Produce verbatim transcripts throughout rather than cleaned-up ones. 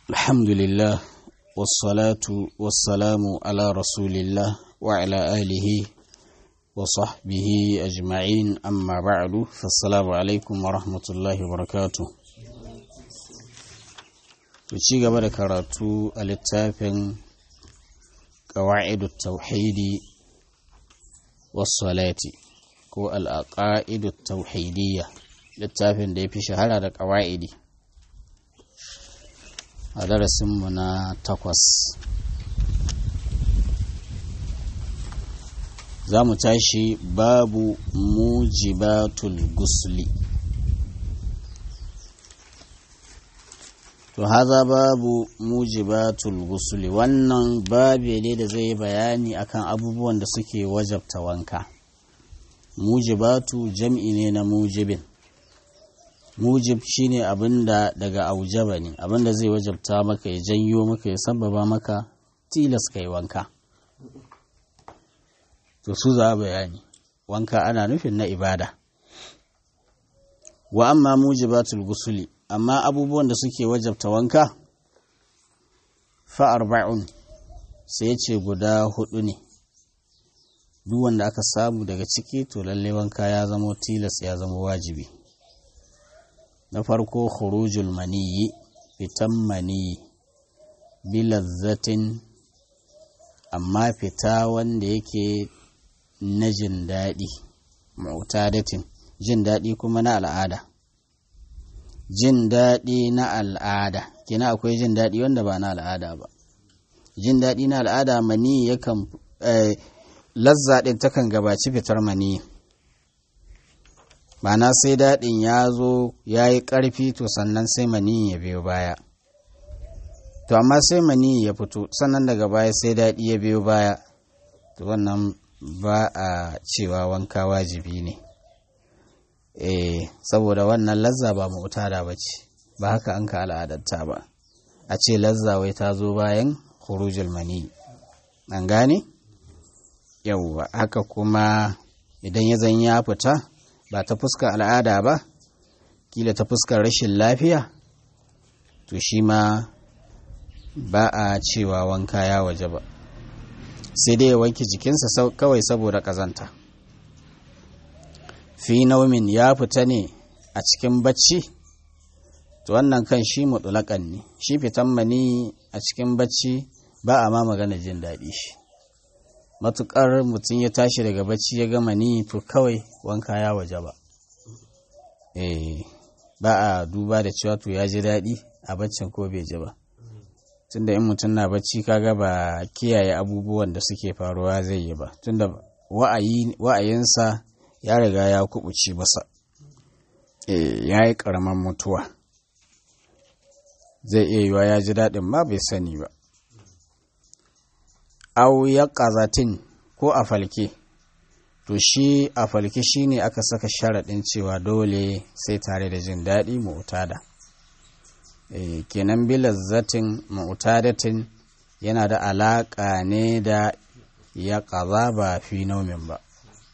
الحمد لله والصلاة والسلام على رسول الله وعلى آله وصحبه أجمعين أما بعد فالسلام عليكم ورحمة الله وبركاته تشيغ بركاته الاتفاق قواعد التوحيد والصلاة ko al'aƙa'idu tauhidiyya littafin da ya fi shahara da ƙawa'idi a darasinmu na takwas za mu tashi babu mujibatul gusli to haza babu mujibatul gusli wannan babu ne da zai yi bayani akan abubuwan da suke wajabta wanka. Mujibatu jam'i ne na mujibin. Mujib shine abinda daga aujaba ne, abinda zai wajabta maka ya janyo maka ya sababa maka tilas kai wanka. To su za bayani, wanka ana nufin na ibada. Wa amma mujibatul gusuli, amma abubuwan da suke wajabta wanka fa arba'un sai ce guda hudu ne. Duk wanda aka samu daga ciki to lalle wanka ya zama tilas ya zama wajibi. Na farko khurujul maniyyi, fitan maniyyi bi lazzatin, amma fita wanda yake na jin daɗi, mu'tadatin, jin daɗi kuma na al'ada. Jin daɗi na al'ada, kina akwai jin daɗi wanda ba na al'ada ba. Jin daɗi na al'ada maniyyi yakan eh, lazza ɗin takan gabaci fitar mani, ma'ana sai daɗin ya zo ya yi ƙarfi to sannan sai mani ya biyo baya. To amma sai mani ya fito sannan daga baya sai daɗi ya biyo baya, to wannan ba a cewa wanka wajibi ne. Eh, saboda wannan lazza ba mu'tada ba ce, ba haka an ka al'adarta ba. A ce lazza wai ta zo bayan khurujul mani, an gane? Yauwa haka kuma idan ya zan ya fita ba ta fuskar al'ada ba, kila ta fuskar rashin lafiya, to shi ma ba a cewa wanka ya waje ba, sai dai ya wanke jikinsa kawai saboda ƙazanta. Fi naumin ya fita ne a cikin bacci, to wannan kan shi mutulakan ne, shi fitan mani a cikin bacci ba a ma magana jin daɗi shi. Matuƙar mutum ya tashi daga bacci ya gama ni to kawai wanka ya waje ba. Eh, ba a duba da cewa to ya ji daɗi a baccin ko bai ji ba. Tunda in mutum na bacci kaga ba kiyaye abubuwan da suke faruwa zai yi ba. Tunda wa'ayi, wa'ayinsa ya riga ya kubuci masa. Eh, ya yi ƙaramin mutuwa. Zai iya yiwa ya ji daɗin ma bai sani ba. Au ya ƙazatin ko a falke, to shi a falke shi ne aka saka sharaɗin cewa dole sai tare da jin daɗi mu'tada. E, kenan bilazzatin mu'tadatin yana da alaƙa ne da ya ƙaza ba fi naumin ba.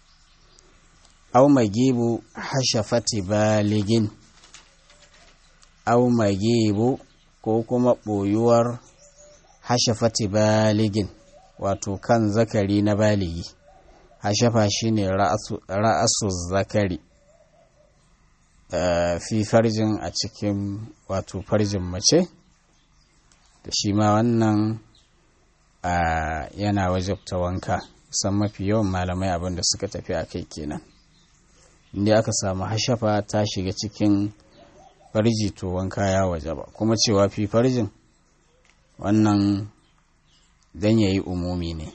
Au magibu hashafati baligin, au magibu ko kuma ɓoyuwar hashafati baligin, wato kan zakari na baligi. Hashafa shi ne ra'asu zakari, uh, fi farjin a cikin wato farjin mace, da shi ma wannan uh, yana wajabta wanka. San mafi yawan malamai abin da suka tafi a kai kenan. Inda aka samu hashafa ta shiga cikin farji to wanka ya wajaba, kuma cewa fi farjin wannan dan ya yi umumi ne.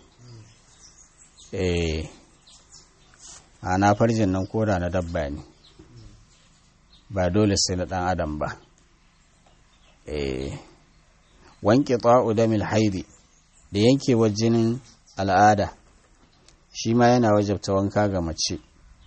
Eh, ana farjin nan koda na dabba ne, ba dole sai na ɗan adam ba. Eh, wanke ta'u damil haidi, da yankewar jinin al'ada shi ma yana wajabta wanka ga mace.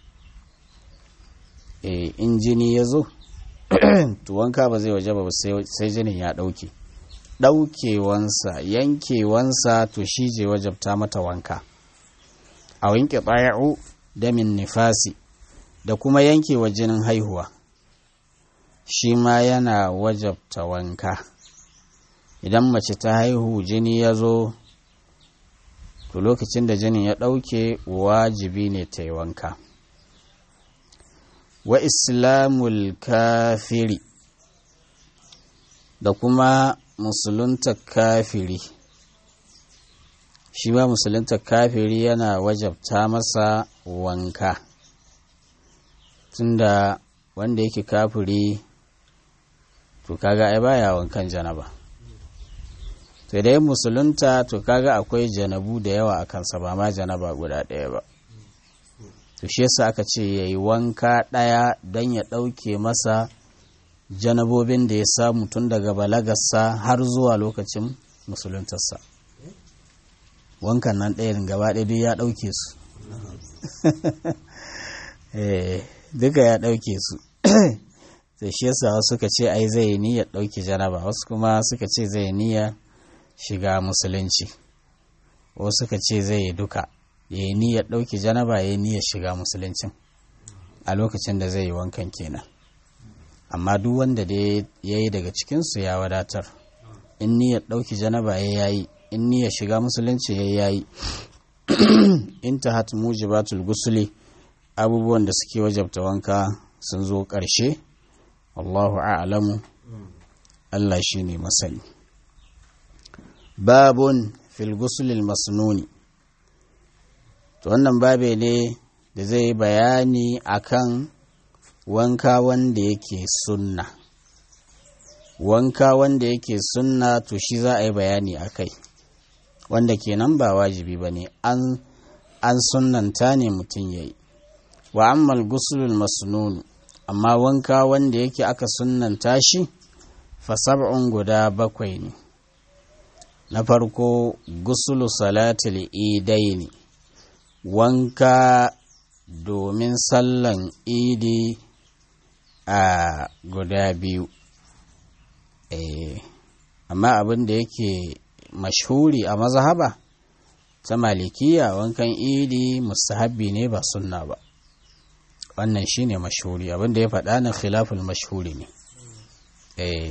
Eh, in jini ya zo to wanka ba zai wajaba ba sai jinin ya ɗauke. ɗaukewansa yankewansa to shi je wajabta mata wanka. A wanke ɓaya'u damin nifasi, da kuma yankewa jinin haihuwa shi ma yana wajabta wanka. idan mace ta haihu jini ya zo to lokacin da jinin ya ɗauke wajibi ne ta yi wanka. Wa islamul kafiri da kuma musulunta kafiri, shi ba musulunta kafiri yana wajabta masa wanka, tunda wanda yake kafiri to kaga ai baya wankan janaba, to dai musulunta to kaga akwai janabu da yawa a kansa ba ma janaba guda ɗaya ba, to shi yasa aka ce yayi wanka ɗaya don ya ɗauke masa janabobin da ya samu tun daga balagarsa har zuwa lokacin musuluntarsa. Wankan nan ɗayan gaba ɗaya duk ya ɗauke su duka ya ɗauke su da shi yasa wasu suka ce ai zai niyyar ɗauke janaba, wasu kuma suka ce zai niyyar shiga musulunci, wasu suka ce zai yi duka, ya yi niyyar ɗauke janaba ya yi niyyar shiga musuluncin a lokacin da zai yi wankan kenan. Amma duk wanda da ya yi daga cikinsu ya wadatar, in niyyar ɗauki janaba ya yayi, in niyyar shiga musulunci ya yayi. Intahat mujibatul gusuli, abubuwan da suke wajabta wanka sun zo ƙarshe, wallahu a'lamu, Allah shi ne masani. Babun fil gusulil masnuni, to wannan babe ne da zai yi bayani akan wanka wanda yake sunna. Wanka wanda yake sunna to shi za a yi bayani a kai, wanda kenan ba wajibi ba ne, an, an sunnanta ne mutum ya yi. Wa ammal gusulul masnunu, amma wanka wanda yake aka sunnanta shi fa sab'un guda bakwai ne. Na farko gusulu salatul idaini, wanka domin sallan idi a guda biyu. Eh, amma abin da yake mashhuri a mazhaba ta malikiya, wankan idi mustahabbi ne ba sunna ba, wannan shine mashhuri, abin da ya faɗa na khilaful mashhuri ne. Eh,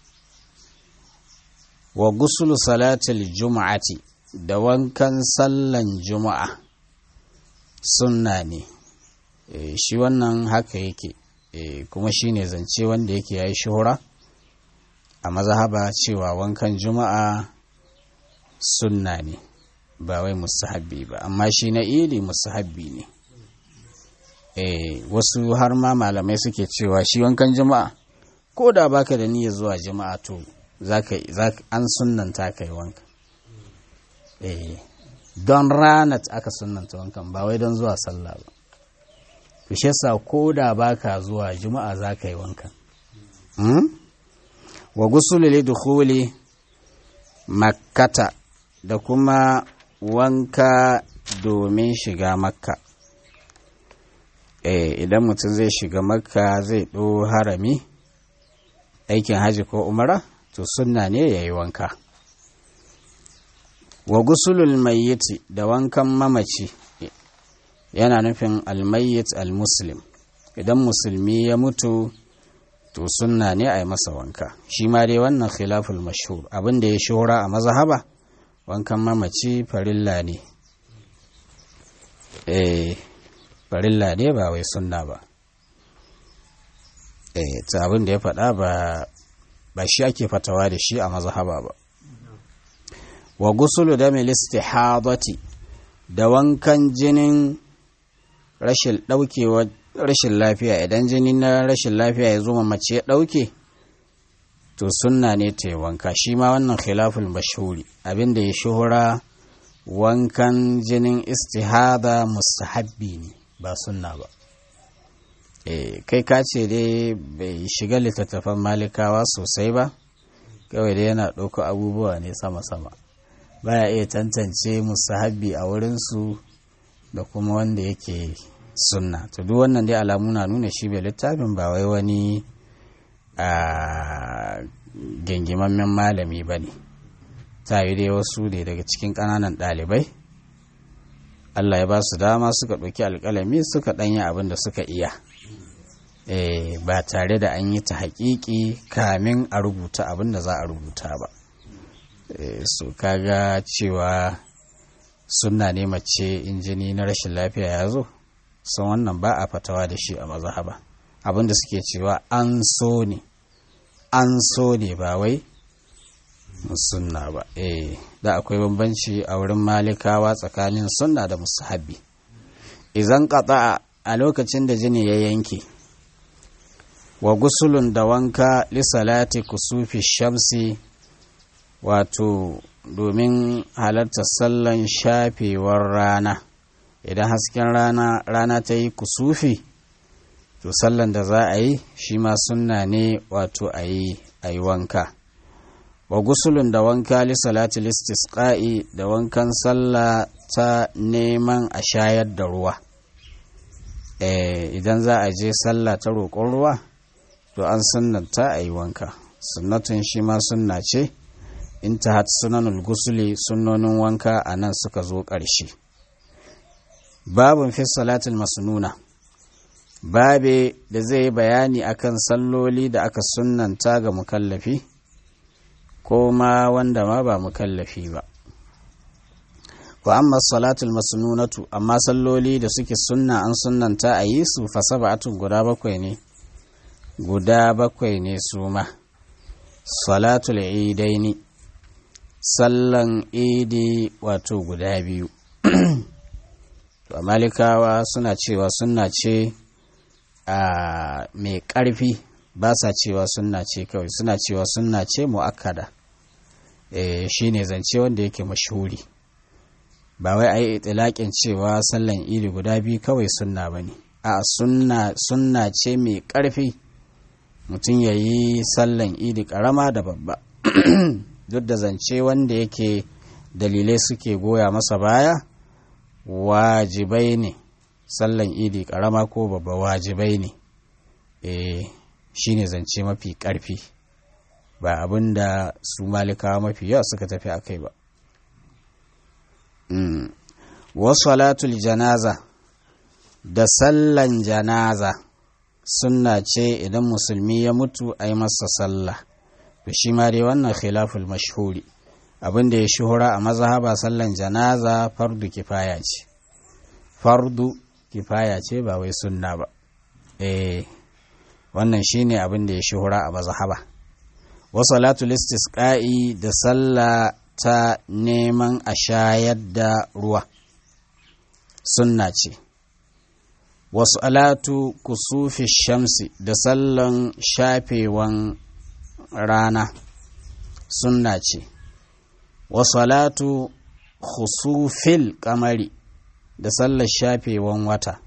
wa gusulu salatul juma'ati, da wankan sallan juma'a sunna ne. Eh, shi wannan haka yake. Eh, kuma shine zance wanda yake yayi shuhura a mazhaba cewa wankan juma'a sunna ne ba wai mustahabbi ba, amma shi na idi mustahabbi ne. Eh, wasu har ma malamai suke cewa shi wankan juma'a ko da baka da niyyar zuwa juma'a to zaka zaka an sunnanta kai wanka. Eh, don ranat aka sunnanta wankan ba wai don zuwa sallah ba. To shi yasa ko da baka zuwa juma'a zaka yi wankan. Hmm? Wa gusulu lidukhuli makkata, da kuma wanka domin shiga makka. Eh, idan mutum zai shiga makka zai ɗo harami aikin haji ko umara to sunna ne ya yi wanka. Wa gusulul mayyiti, da wankan mamaci, yana nufin almayyit almuslim, idan musulmi ya mutu to sunna ne a yi masa wanka. Shi ma dai wannan khilaful mashhur, abin da ya shura a mazhaba wankan mamaci farilla ne. Eh, farilla ne ba wai sunna ba. Eh, ta abin da ya faɗa ba ba shi ake fatawa da shi a mazhaba ba. Wa gusulu damil istihadati, da wankan jinin rashin ɗaukewa rashin lafiya, idan jini na rashin lafiya ya zo mace ya ɗauke to sunna ne ta yi wanka. Shi ma wannan khilaful mashhuri, abin da ya shuhura wankan jinin istihada mustahabbi ne ba sunna ba. E, kai ka ce dai bai shiga littattafan malikawa sosai ba, kawai dai yana ɗauko abubuwa ne sama-sama, baya iya tantance mustahabbi a wurinsu da kuma wanda yake sunna. To duk wannan dai alamu na nuna shi bai littafin ba wai wani a gengimammen malami ba ne, ta yi dai wasu ne daga cikin ƙananan ɗalibai Allah ya ba su dama suka ɗauki alƙalami suka ɗanya abin da suka iya, e, ba tare da an yi ta haƙiƙi kamin a rubuta abin da za a rubuta ba. su kaga cewa sunna ne mace in jini na rashin lafiya ya zo sun wannan ba a fatawa da shi a mazhaba abinda suke cewa an so ne an so ne ba wai sunna ba eh da akwai bambanci a wurin malikawa tsakanin sunna da mustahabbi idan qata a lokacin da jini ya yanke wa gusulun da wanka li salati kusufi shamsi wato domin halartar sallan shafewar rana idan hasken rana rana ta yi kusufi to sallan da za a yi shi ma sunna ne wato a yi a yi wanka wa gusulun da wanka li salati listisqa'i da wankan sallah ta neman a shayar da ruwa eh idan za a je sallah ta roƙon ruwa to an sunnanta a yi wanka sunnatun shi ma sunna ce intahat sunanul gusuli sunnonin wanka a nan suka zo ƙarshe babun fi salatul masnuna babe da zai yi bayani akan salloli da aka sunnanta ga mukallafi ko ma wanda ma ba mukallafi ba wa amma salatul masnunatu amma salloli da suke sunna an sunnanta a yi su fa sab'atun guda bakwai ne guda bakwai ne su ma salatul idaini sallan idi wato guda biyu to malikawa suna cewa sunna ce a mai ƙarfi ba sa cewa sunna ce kawai suna cewa sunna ce mu'akkada eh shine zance wanda yake mashhuri ba wai ai itilakin cewa sallan idi guda biyu kawai sunna bane a sunna sunna ce mai ƙarfi mutum yayi sallan idi karama da babba duk da zance wanda yake dalilai suke goya masa baya wajibai ne sallan idi karama ko babba wajibai ne eh shine zance mafi karfi ba abinda su malikawa mafi yawa suka tafi akai ba mm. wa salatul janaza da sallan janaza sunna ce idan musulmi ya mutu a yi masa sallah to shi ma dai wannan khilaful mashhuri abin da ya shuhura a mazhaba sallan janaza fardu kifaya ce fardu kifaya ce ba wai sunna ba eh wannan shine abin da ya shuhura a mazhaba wa salatul istisqa'i da sallah ta neman a shayar da ruwa sunna ce wa salatu kusufi shamsi da sallan shafewan rana sunna ce wa salatu khusufil kamari da sallar shafewan wata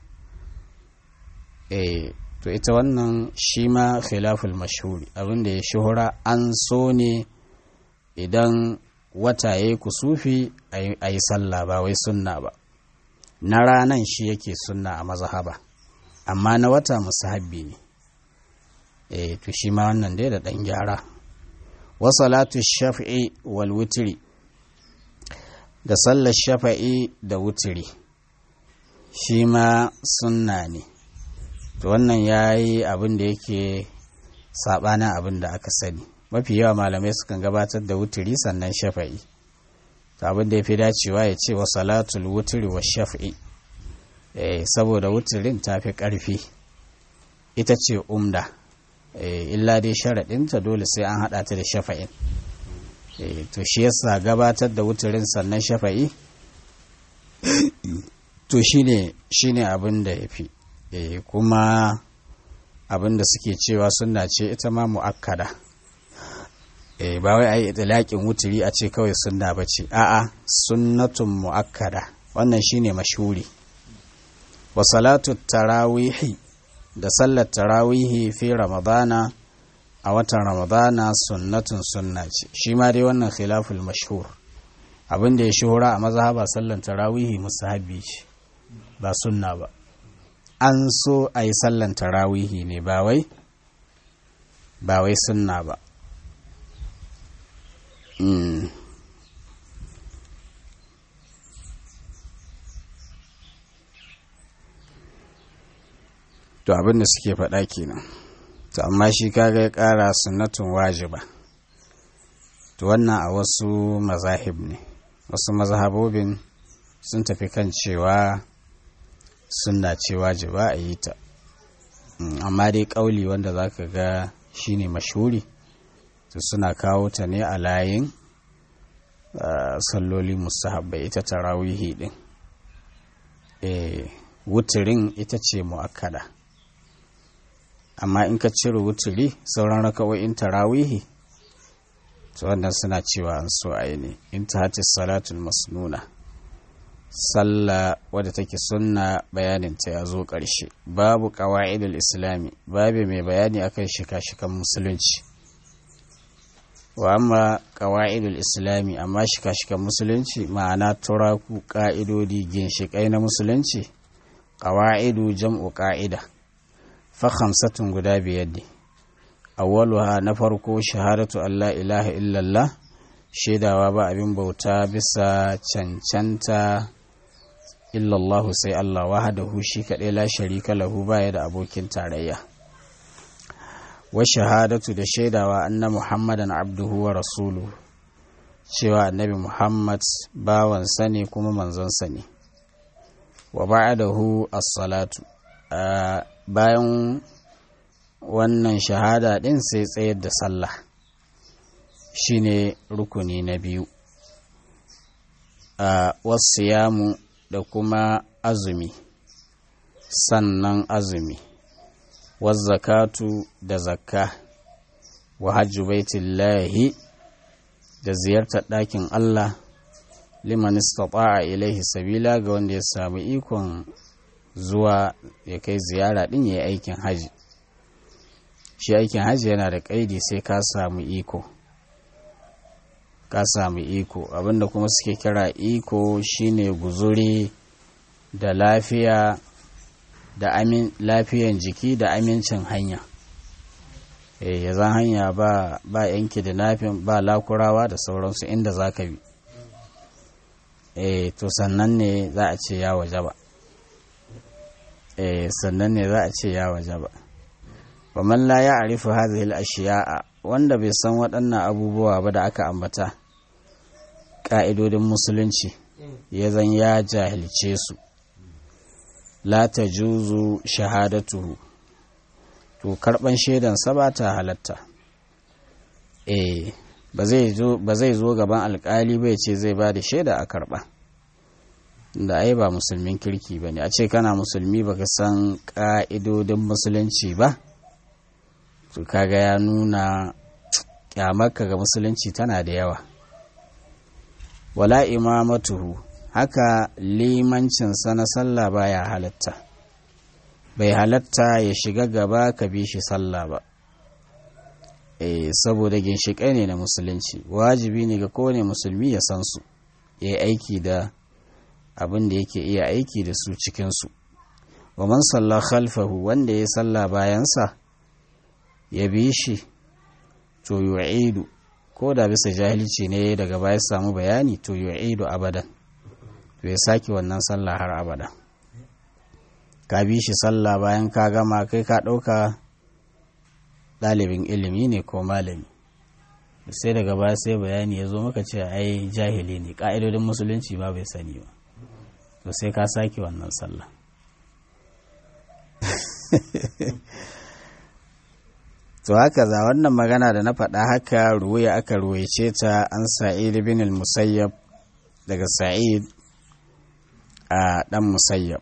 eh to ita wannan shi ma khilaful mashhuri abinda ya shuhura an so ne idan wata yayi kusufi ayi sallah ba wai sunna ba na ranan shi yake sunna a mazhaba amma na wata musahabbi ne eh to shi ma wannan dai da dan gyara wa salatu shafi'i wal witri da sallar shafa'i da wutiri shi ma sunna ne to wannan yayi abin da yake sabanin abin da aka sani mafi yawa malamai sukan gabatar da wutiri sannan shafa'i to abin da yafi dacewa ya ce wa salatul wutri wa shafi'i eh saboda wutirin tafi karfi ita ce umda illa dai sharaɗinta dole sai an haɗa ta da shafa'in to shi yasa gabatar da wutirin sannan shafa'i to shine shine abin da yafi kuma abin da suke cewa sunna ce ita ma mu'akkada ba wai ai itlaqin wutiri a ce kawai sunna bace a'a sunnatun mu'akkada wannan shine mashhuri wa salatu tarawihi da sallar tarawihi fi ramadana a watan ramadana sunnatun sunna ce shi ma dai wannan khilaful mashhur abin da ya shuhura a mazhaba sallar tarawihi mustahabbi ce ba sunna ba an so a yi sallar tarawihi ne ba wai ba wai sunna ba mm. to abin da suke faɗa kenan to amma shi kaga ya ƙara sunnatun wajiba to wannan a wasu mazahib ne, wasu mazhabobin sun tafi kan cewa sunna ce wajiba a yi ta, amma dai kauli wanda zaka ga shine mashhuri to suna kawo ta ne a layin salloli mustahabbai ita tarawihi din. eh wuturin ita ce muakkada, amma in ka cire wuturi sauran raka'o'in tarawihi to wannan suna cewa an so ayi ne. in ta hati salatul masnuna, sallah wadda take sunna bayanin ta ya zo ƙarshe. babu qawaidul islami, babu mai bayani akan shika-shikan musulunci. wa amma qawaidul islami, amma shika-shikan musulunci ma'ana turaku, ka'idodi, ginshiƙai na musulunci. qawaidu jam'u qa'ida, fa khamsatun guda biyar ne. awwaluha na farko shahadatu alla ilaha illallah, shaidawa ba abin bauta bisa cancanta illallahu sai Allah, wahdahu shi kaɗai, la sharika lahu baya da abokin tarayya. wa shahadatu da shaidawa anna muhammadan abduhu wa rasuluhu, cewa annabi muhammad bawansa ne kuma manzonsa ne. wa ba'dahu as-salatu, bayan wannan shahada din sai tsayar da sallah, shine rukuni na biyu. wasu yamu da kuma azumi, sannan azumi. wazzakatu da zakka. wa hajju baitillahi da ziyartar ɗakin Allah, liman istata'a ilaihi sabila ga wanda ya samu ikon zuwa ya kai ziyara din ya yi aikin haji. shi aikin haji yana da ƙaidi sai ka samu iko ka samu iko abinda kuma suke kira iko shine guzuri da lafiya da amin lafiyan jiki da amincin hanya. eh ya zan hanya ba ba yanki da nafin ba lakurawa da sauransu inda zaka bi. eh to sannan ne za a ce ya wajaba eh sannan ne za a ce ya wajaba. wa man la ya'rifu hadhihi al-ashya'a, wanda bai san waɗannan abubuwa ba da aka ambata ƙa'idodin musulunci, ya zan ya jahilce su, la tajuzu shahadatuhu, to karban shaidan sa ba ta halatta. eh ba zai zo ba zai zo gaban alƙali bai ce zai ba da shaida a karba, da ai ba musulmin kirki bane. a ce kana musulmi baka san ƙa'idodin musulunci ba, to kaga ya nuna kyamarka ga musulunci tana da yawa. wala imamatuhu, haka limancinsa na sallah baya halatta, bai halatta ya shiga gaba ka bi shi sallah ba. eh saboda ginshiƙai ne na musulunci, wajibi ne ga kowane musulmi ya san su, ya yi aiki da abin da yake iya aiki da su cikinsu. wa man salla khalfahu, wanda ya salla bayansa ya bi shi, to yu'idu, ko da bisa jahilci ne daga baya samu bayani, to yu'idu abadan, to ya sake wannan sallah har abada. ka bi shi sallah bayan ka gama, kai ka ɗauka ɗalibin ilimi ne ko malami, sai daga baya sai bayani ya zo maka ce ai jahili ne, ƙa'idodin musulunci ba bai sani ba, to sai ka sake wannan sallah. to haka za wannan magana da na faɗa haka ruwaya aka ruwaice ta an Sa'id bin al-Musayyab, daga Sa'id a ɗan Musayyab,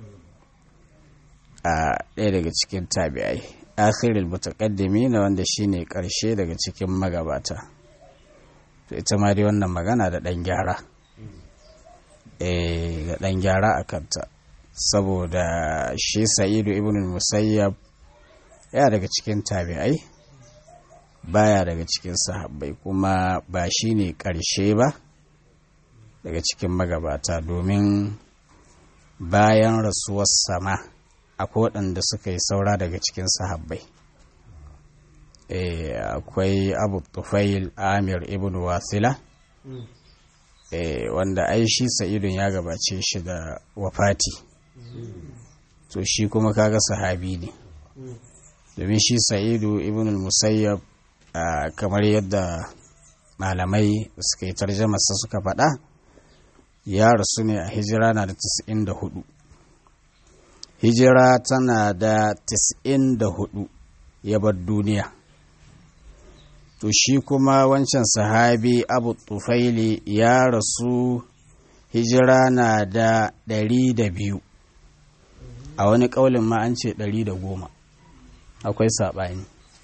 a ɗaya daga cikin tabi'ai, akhirul mutaqaddimi na wanda shine ƙarshe daga cikin magabata. to ita ma dai wannan magana da ɗan gyara, eh da ɗan gyara a kanta, saboda shi Sa'idu ibn al-Musayyab ya daga cikin tabi'ai, baya daga cikin sahabbai, kuma ba shi ne ƙarshe ba daga cikin magabata, domin bayan rasuwar sama akwai waɗanda suka yi saura daga cikin sahabbai. e, akwai Abu Tufail Amir ibn Wasila, e, wanda ai shi Sa'idun ya gabace shi da wafati, to shi kuma kaga sahabi ne, domin shi Sa'idu ibn al-Musayyab kamar yadda malamai suka yi tarjamarsa suka faɗa ya rasu ne a hijira na da tis'in da hudu. Hijira tana da tis'in da hudu ya bar duniya. To shi kuma wancan sahabi Abu Tufaili ya rasu hijira na da ɗari da biyu, a wani ƙaulin ma an ce ɗari da goma, akwai saɓani.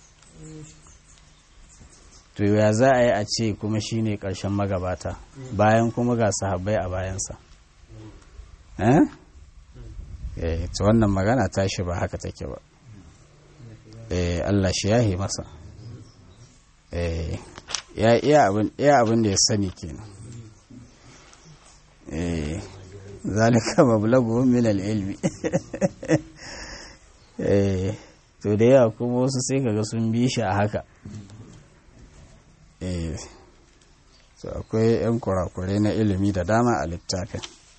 To ya za a yi a ce kuma shi ne ƙarshen magabata bayan kuma ga sahabbai a bayansa? Eh? Eh, ta wannan magana tashi ba haka take ba. Eh, Allah shi yahi masa. Eh, ya iya abin da ya sani kenan. Eh, zalika mablaghuhum min al-ilmi. Eh, to da yawa kuma wasu sai kaga sun bi shi a haka. Eh, to akwai yan kurakurai na ilimi da dama a littafin,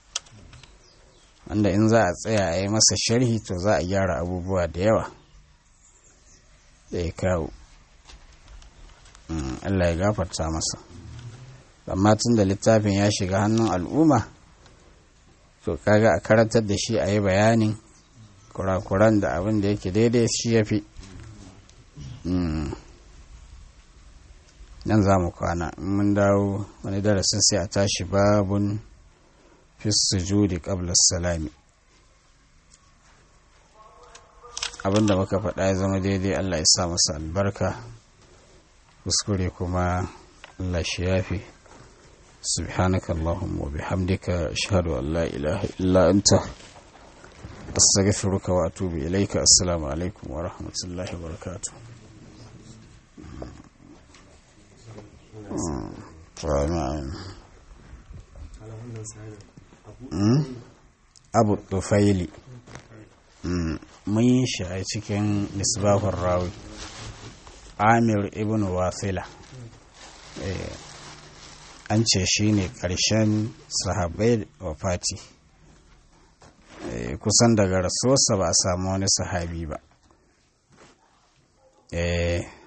wanda in za a tsaya a yi masa sharhi to za a gyara abubuwa da yawa da ya kawo. Allah ya gafarta masa. Amma tun da littafin ya shiga hannun al'umma, to kaga a karantar da shi a yi bayanin kurakuran da abin da yake daidai shi ya fi. Nan za mu kwana, in mun dawo wani darasin sai a tashi babun fi sujudi qabla salami. Abin da muka faɗa ya zama daidai Allah ya sa masa albarka, kuskure kuma Allah shi yafi. Subhanaka Allahumma wa bihamdika ashhadu an la ilaha illa anta astaghfiruka wa atubu ilayka. Assalamu alaikum wa rahmatullahi wa barakatuh. Abu Tufaili mun yi shi a cikin misbahun rawi, Amir ibn Wasila. An ce shi ne ƙarshen sahabai wafati, kusan daga rasuwarsa ba a samu wani sahabi ba.